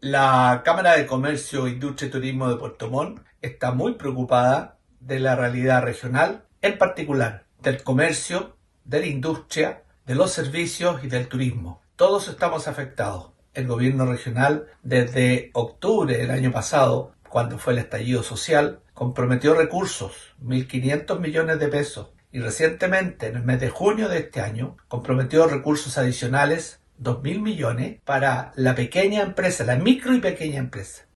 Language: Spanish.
La Cámara de Comercio, Industria y Turismo de Puerto Montt está muy preocupada de la realidad regional, en particular del comercio, de la industria, de los servicios y del turismo. Todos estamos afectados. El gobierno regional, desde octubre del año pasado, cuando fue el estallido social, comprometió recursos, 1.500 millones de pesos, y recientemente, en el mes de junio de este año, comprometió recursos adicionales, 2.000 millones, para la pequeña empresa, la micro y pequeña empresa.